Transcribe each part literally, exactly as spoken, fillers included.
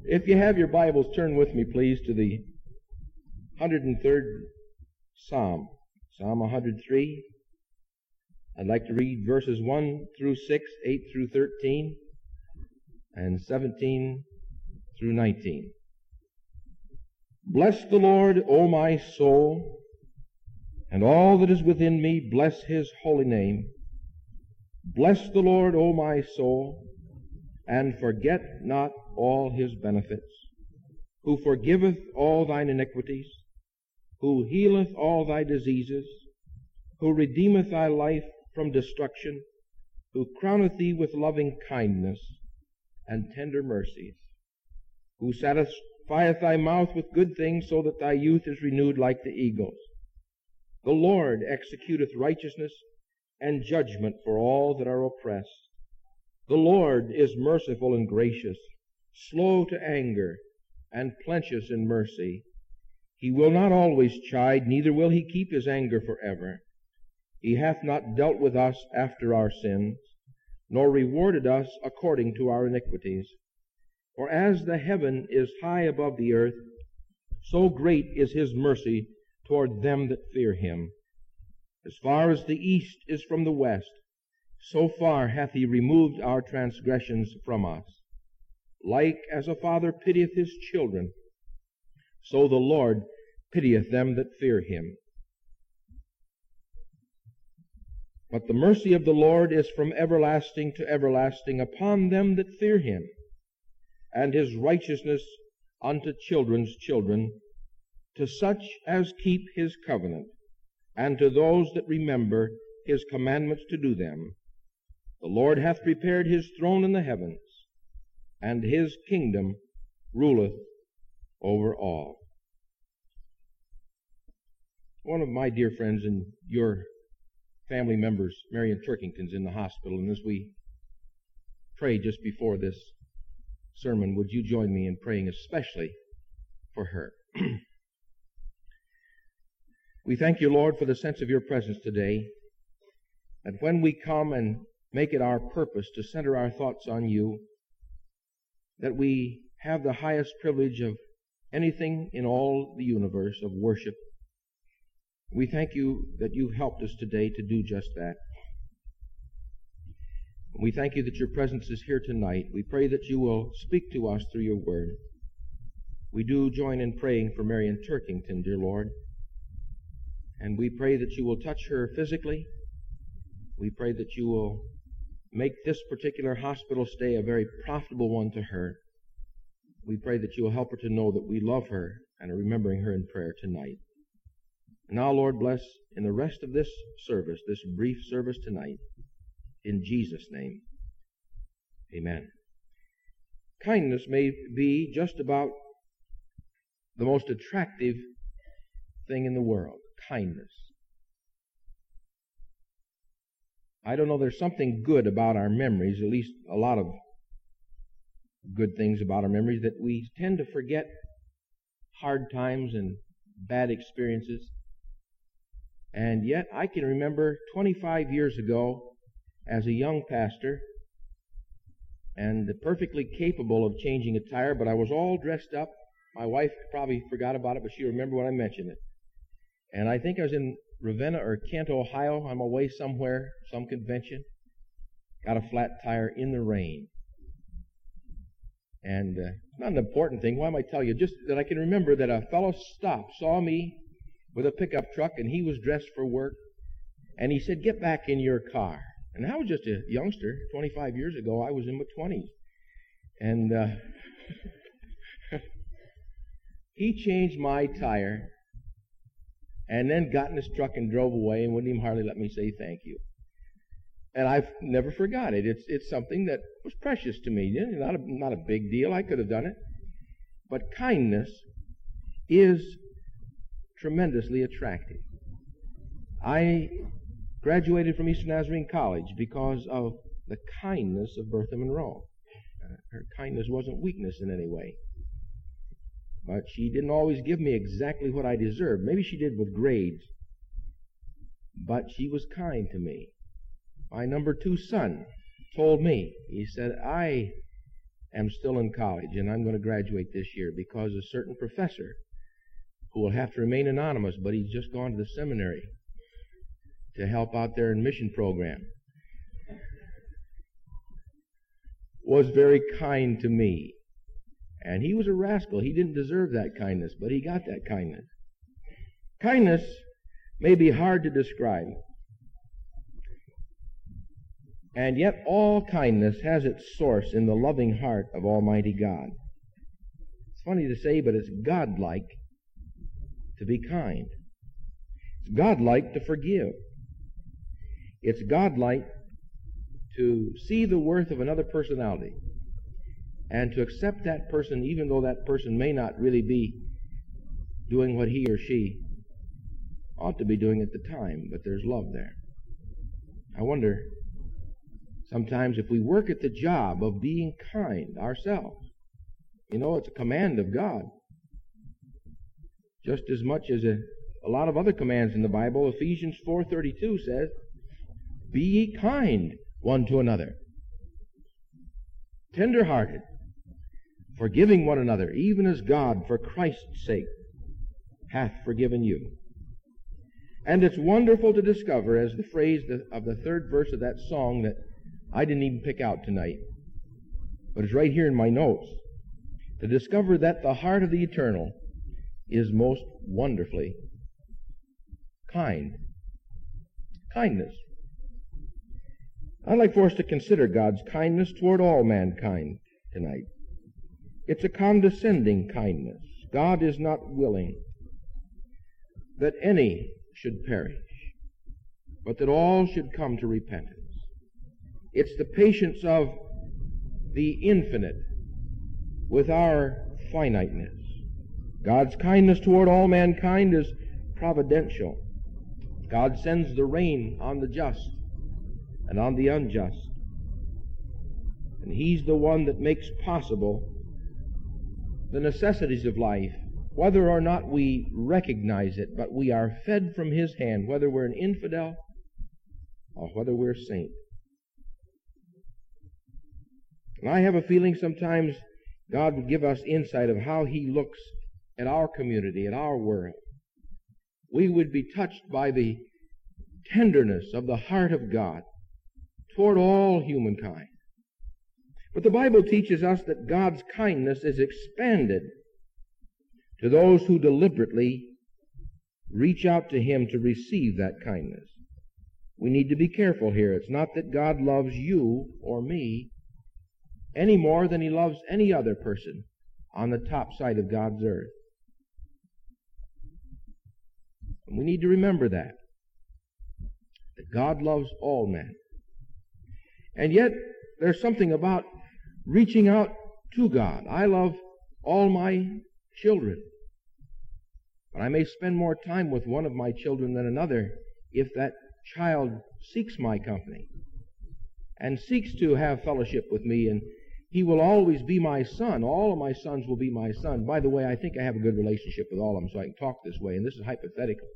If you have your Bibles, turn with me, please, to the one hundred third Psalm, Psalm one hundred three. I'd like to read verses one through six, eight through thirteen, and seventeen through nineteen. Bless the Lord, O my soul, and all that is within me, bless his holy name. Bless the Lord, O my soul, and forget not all his benefits, who forgiveth all thine iniquities, who healeth all thy diseases, who redeemeth thy life from destruction, who crowneth thee with loving kindness and tender mercies, who satisfieth thy mouth with good things, so that thy youth is renewed like the eagles. The Lord executeth righteousness and judgment for all that are oppressed. The Lord is merciful and gracious, slow to anger, and plenteous in mercy. He will not always chide, neither will he keep his anger forever. He hath not dealt with us after our sins, nor rewarded us according to our iniquities. For as the heaven is high above the earth, so great is his mercy toward them that fear him. As far as the east is from the west, so far hath he removed our transgressions from us. Like as a father pitieth his children, so the Lord pitieth them that fear him. But the mercy of the Lord is from everlasting to everlasting upon them that fear him, and his righteousness unto children's children, to such as keep his covenant, and to those that remember his commandments to do them. The Lord hath prepared his throne in the heavens, and his kingdom ruleth over all. One of my dear friends and your family members, Marion Turkington's in the hospital, and as we pray just before this sermon, would you join me in praying especially for her? We thank you, Lord, for the sense of your presence today, that when we come and make it our purpose to center our thoughts on you, that we have the highest privilege of anything in all the universe of worship. We thank you that you've helped us today to do just that. We thank you that your presence is here tonight. We pray that you will speak to us through your word. We do join in praying for Marion Turkington, dear Lord. And we pray that you will touch her physically. We pray that you will make this particular hospital stay a very profitable one to her. We pray that you will help her to know that we love her and are remembering her in prayer tonight. Now, Lord, bless in the rest of this service, this brief service tonight, in Jesus' name. Amen. Kindness may be just about the most attractive thing in the world. Kindness. I don't know, there's something good about our memories, at least a lot of good things about our memories, that we tend to forget hard times and bad experiences. And yet I can remember twenty-five years ago as a young pastor, and perfectly capable of changing a tire, but I was all dressed up. My wife probably forgot about it, but she remembered when I mentioned it. And I think I was in Ravenna or Kent, Ohio. I'm away somewhere, some convention. Got a flat tire in the rain. And uh, not an important thing. Why am I telling you? Just that I can remember that a fellow stopped, saw me with a pickup truck, and he was dressed for work. And he said, "Get back in your car." And I was just a youngster. twenty-five years ago, I was in my twenties. And uh, he changed my tire, and then got in his truck and drove away and wouldn't even hardly let me say thank you. And I've never forgot it. It's it's something that was precious to me. Not a, not a big deal. I could have done it. But kindness is tremendously attractive. I graduated from Eastern Nazarene College because of the kindness of Bertha Monroe. Uh, her kindness wasn't weakness in any way. But she didn't always give me exactly what I deserved. Maybe she did with grades. But she was kind to me. My number two son told me, he said, I am still in college, and I'm going to graduate this year because a certain professor, who will have to remain anonymous, but he's just gone to the seminary to help out their mission program, was very kind to me. And he was a rascal. He didn't deserve that kindness, but he got that kindness. Kindness may be hard to describe, and yet all kindness has its source in the loving heart of Almighty God. It's funny to say, but it's godlike to be kind. It's godlike to forgive. It's godlike to see the worth of another personality and to accept that person even though that person may not really be doing what he or she ought to be doing at the time, but there's love there. I wonder sometimes if we work at the job of being kind ourselves. You know, it's a command of God. Just as much as a, a lot of other commands in the Bible. Ephesians four thirty-two says, "Be ye kind one to another, tender-hearted, forgiving one another, even as God, for Christ's sake, hath forgiven you." And it's wonderful to discover, as the phrase of the third verse of that song that I didn't even pick out tonight, but it's right here in my notes, to discover that the heart of the eternal is most wonderfully kind. Kindness. I'd like for us to consider God's kindness toward all mankind tonight. It's a condescending kindness. God is not willing that any should perish, but that all should come to repentance. It's the patience of the infinite with our finiteness. God's kindness toward all mankind is providential. God sends the rain on the just and on the unjust. And He's the one that makes possible the necessities of life, whether or not we recognize it, but we are fed from His hand, whether we're an infidel or whether we're a saint. And I have a feeling sometimes God would give us insight of how He looks at our community, at our world. We would be touched by the tenderness of the heart of God toward all humankind. But the Bible teaches us that God's kindness is expanded to those who deliberately reach out to Him to receive that kindness. We need to be careful here. It's not that God loves you or me any more than He loves any other person on the top side of God's earth. And we need to remember that, that God loves all men. And yet, there's something about reaching out to God. I love all my children, but I may spend more time with one of my children than another if that child seeks my company and seeks to have fellowship with me, and he will always be my son. All of my sons will be my son. By the way, I think I have a good relationship with all of them, so I can talk this way, and this is hypothetical.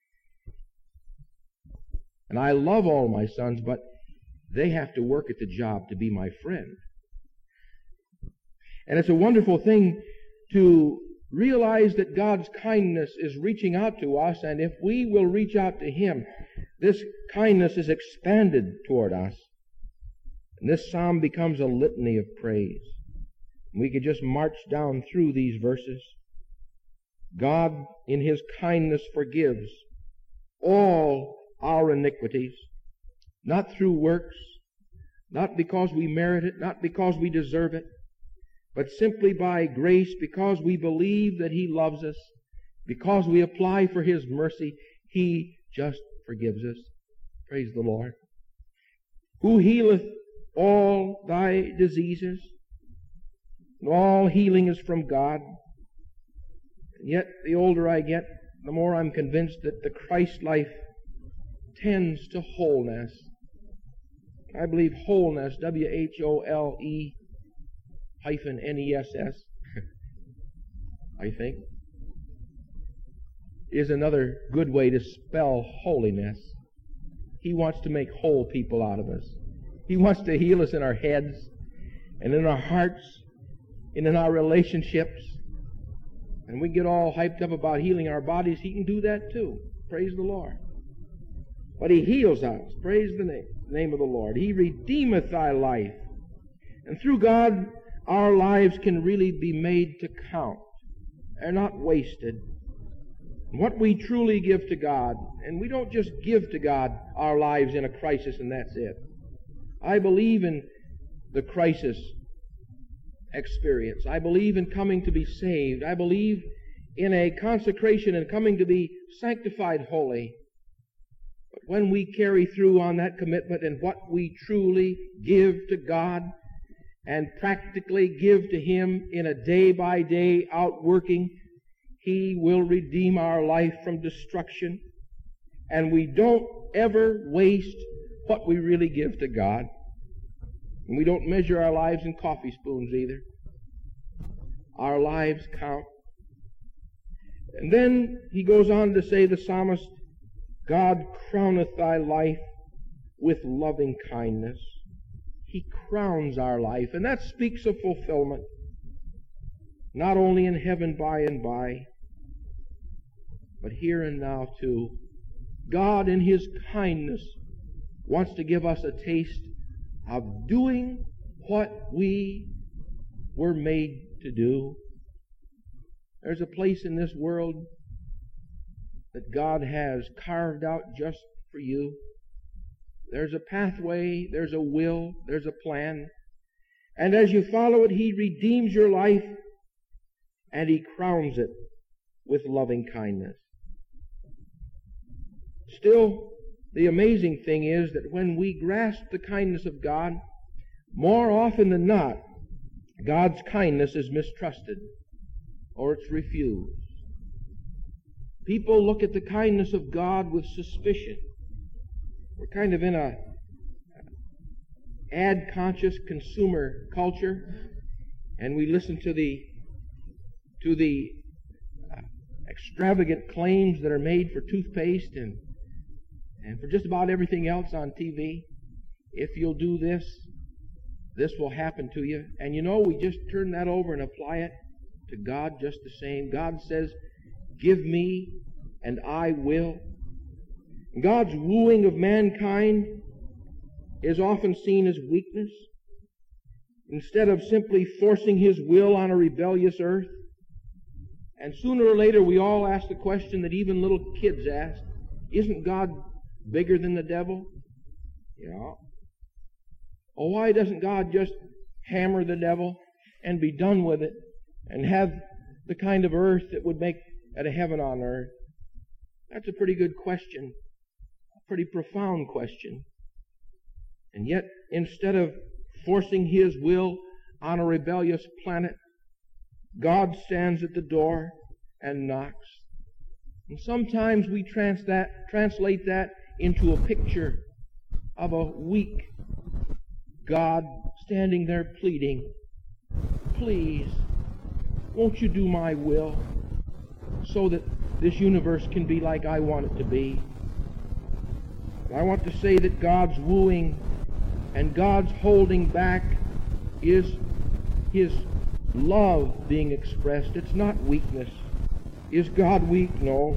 And I love all my sons, but they have to work at the job to be my friend. And it's a wonderful thing to realize that God's kindness is reaching out to us, and if we will reach out to Him, this kindness is expanded toward us. And this psalm becomes a litany of praise. We could just march down through these verses. God, in His kindness, forgives all our iniquities, not through works, not because we merit it, not because we deserve it, but simply by grace, because we believe that He loves us, because we apply for His mercy, He just forgives us. Praise the Lord. Who healeth all thy diseases? And all healing is from God. And yet, the older I get, the more I'm convinced that the Christ life tends to wholeness. I believe wholeness, W H O L E hyphen N E S S, I think, is another good way to spell holiness. He wants to make whole people out of us. He wants to heal us in our heads and in our hearts and in our relationships, and we get all hyped up about healing our bodies, He can do that too. Praise the Lord. But He heals us. Praise the name, name of the Lord. He redeemeth thy life. And through God, our lives can really be made to count. They're not wasted. What we truly give to God, and we don't just give to God our lives in a crisis and that's it. I believe in the crisis experience. I believe in coming to be saved. I believe in a consecration and coming to be sanctified holy. But when we carry through on that commitment and what we truly give to God and practically give to Him in a day-by-day outworking, He will redeem our life from destruction. And we don't ever waste what we really give to God. And we don't measure our lives in coffee spoons either. Our lives count. And then he goes on to say, the psalmist, God crowneth thy life with loving kindness. He crowns our life. And that speaks of fulfillment. Not only in heaven by and by, but here and now too. God in His kindness wants to give us a taste of doing what we were made to do. There's a place in this world that God has carved out just for you. There's a pathway, there's a will, there's a plan. And as you follow it, He redeems your life and He crowns it with loving kindness. Still, the amazing thing is that when we grasp the kindness of God, more often than not, God's kindness is mistrusted or it's refused. People look at the kindness of God with suspicion. We're kind of in a ad-conscious consumer culture, and we listen to the to the uh, extravagant claims that are made for toothpaste and and for just about everything else on T V. If you'll do this, this will happen to you. And you know, we just turn that over and apply it to God just the same. God says, give me and I will. God's wooing of mankind is often seen as weakness. Instead of simply forcing His will on a rebellious earth. And sooner or later we all ask the question that even little kids ask, isn't God bigger than the devil? Yeah. Oh, why doesn't God just hammer the devil and be done with it and have the kind of earth that would make it a heaven on earth? That's a pretty good question. A pretty profound question. And yet, instead of forcing His will on a rebellious planet, God stands at the door and knocks. And sometimes we trans that, translate that into a picture of a weak God standing there pleading, please, won't you do my will so that this universe can be like I want it to be? I want to say that God's wooing and God's holding back is His love being expressed. It's not weakness. Is God weak? No.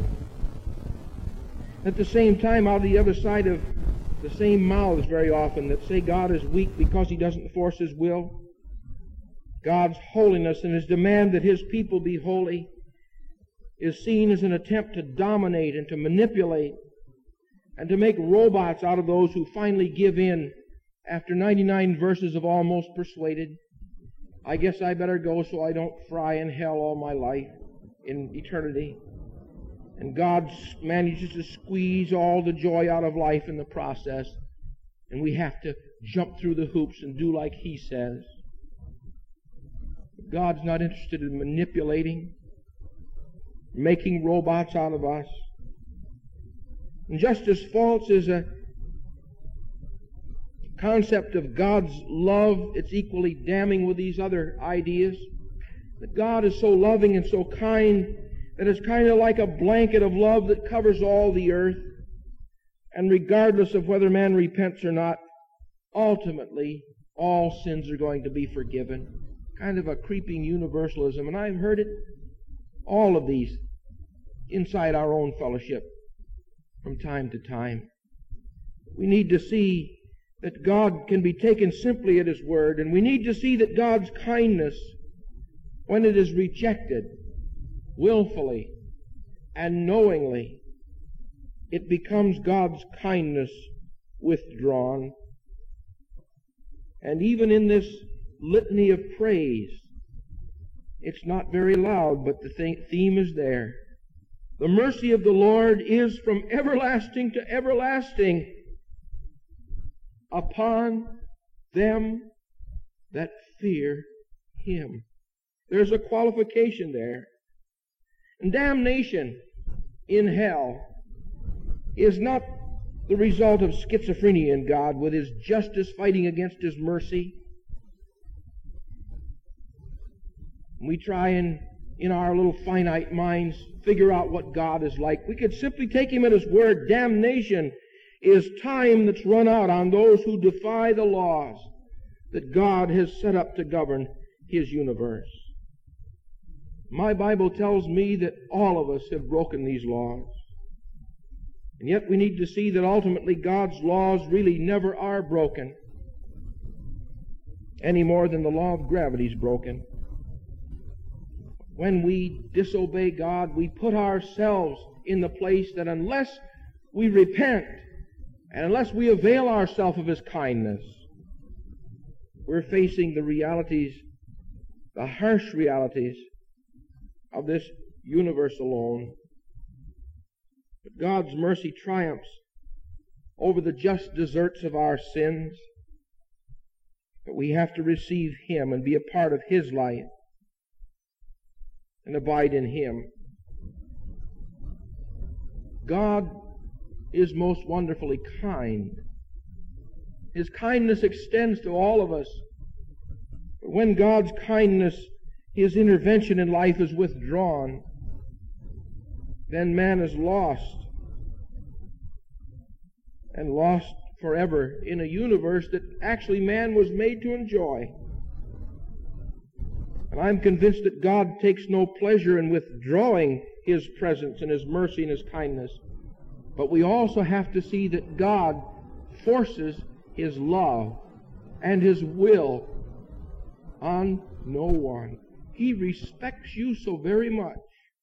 At the same time, out of the other side of the same mouths very often that say God is weak because He doesn't force His will, God's holiness and His demand that His people be holy is seen as an attempt to dominate and to manipulate and to make robots out of those who finally give in after ninety-nine verses of almost persuaded. I guess I better go so I don't fry in hell all my life in eternity. And God manages to squeeze all the joy out of life in the process. And we have to jump through the hoops and do like He says. But God's not interested in manipulating, making robots out of us. And just as false as a concept of God's love, it's equally damning with these other ideas. That God is so loving and so kind that it's kind of like a blanket of love that covers all the earth. And regardless of whether man repents or not, ultimately all sins are going to be forgiven. kind of a creeping universalism, and I've heard it, all of these, inside our own fellowship from time to time. We need to see that God can be taken simply at His word, and we need to see that God's kindness, when it is rejected willfully and knowingly, it becomes God's kindness withdrawn. And even in this litany of praise, it's not very loud, but the theme is there. The mercy of the Lord is from everlasting to everlasting upon them that fear Him. There's a qualification there. And damnation in hell is not the result of schizophrenia in God with His justice fighting against His mercy. We try and, in our little finite minds, figure out what God is like. We could simply take Him at His word. Damnation is time that's run out on those who defy the laws that God has set up to govern His universe. My Bible tells me that all of us have broken these laws. And yet we need to see that ultimately God's laws really never are broken, any more than the law of gravity is broken. When we disobey God, we put ourselves in the place that unless we repent and unless we avail ourselves of His kindness, we're facing the realities, the harsh realities of this universe alone. But God's mercy triumphs over the just deserts of our sins. But we have to receive Him and be a part of His life and abide in Him. God is most wonderfully kind. His kindness extends to all of us. But when God's kindness, His intervention in life is withdrawn, then man is lost, and lost forever in a universe that actually man was made to enjoy. And I'm convinced that God takes no pleasure in withdrawing His presence and His mercy and His kindness. But we also have to see that God forces His love and His will on no one. He respects you so very much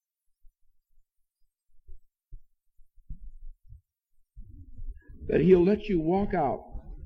that He'll let you walk out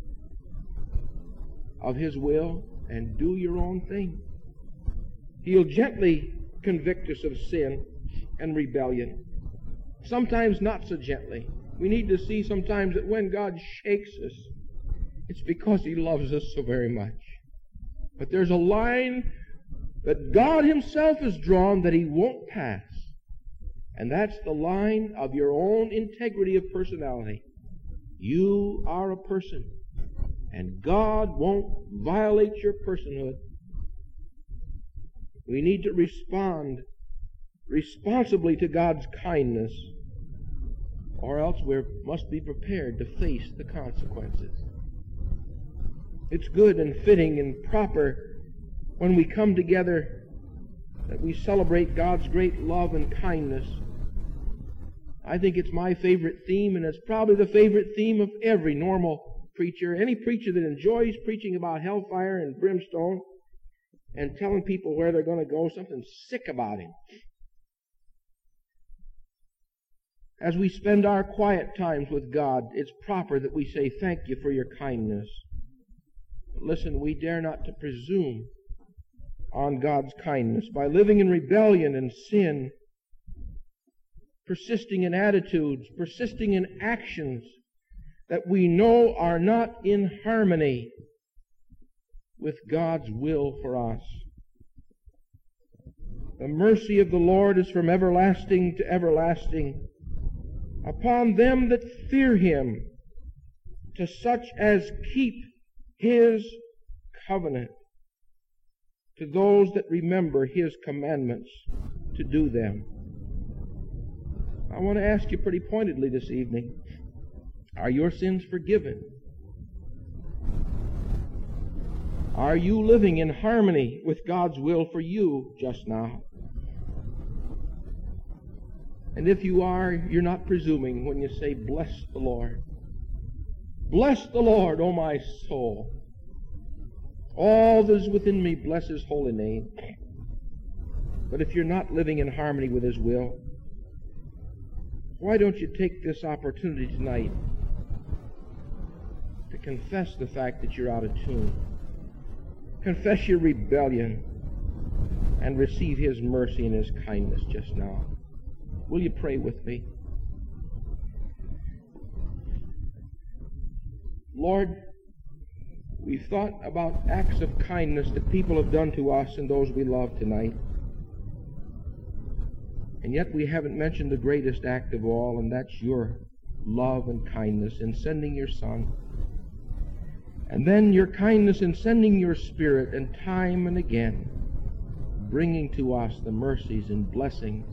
of His will and do your own thing. He'll gently convict us of sin and rebellion. Sometimes not so gently. We need to see sometimes that when God shakes us, it's because He loves us so very much. But there's a line that God Himself has drawn that He won't pass. And that's the line of your own integrity of personality. You are a person, and God won't violate your personhood. We need to respond responsibly to God's kindness, or else we must be prepared to face the consequences. It's good and fitting and proper when we come together that we celebrate God's great love and kindness. I think it's my favorite theme, and it's probably the favorite theme of every normal preacher, any preacher that enjoys preaching about hellfire and brimstone and telling people where they're going to go. Something sick about him. As we spend our quiet times with God, it's proper that we say, "Thank you for your kindness." But listen, we dare not to presume on God's kindness by living in rebellion and sin, persisting in attitudes, persisting in actions that we know are not in harmony with God's will for us. The mercy of the Lord is from everlasting to everlasting upon them that fear Him, to such as keep His covenant, to those that remember His commandments to do them. I want to ask you pretty pointedly this evening, are your sins forgiven? Are you living in harmony with God's will for you just now? And if you are, you're not presuming when you say, bless the Lord. Bless the Lord, O my soul. All that is within me, bless His holy name. But if you're not living in harmony with His will, why don't you take this opportunity tonight to confess the fact that you're out of tune? Confess your rebellion and receive His mercy and His kindness just now. Will you pray with me? Lord, we've thought about acts of kindness that people have done to us and those we love tonight. And yet we haven't mentioned the greatest act of all, and that's your love and kindness in sending your Son. And then your kindness in sending your Spirit, and time and again bringing to us the mercies and blessings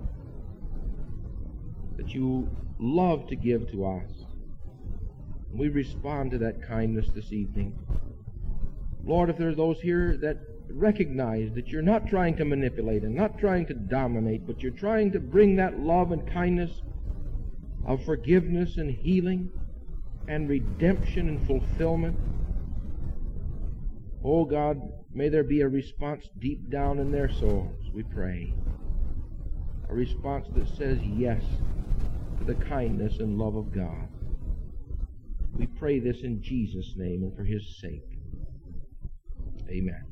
that you love to give to us. We respond to that kindness this evening. Lord, if there are those here that recognize that you're not trying to manipulate and not trying to dominate, but you're trying to bring that love and kindness of forgiveness and healing and redemption and fulfillment, oh God, may there be a response deep down in their souls, we pray. A response that says yes to the kindness and love of God. We pray this in Jesus' name and for His sake. Amen.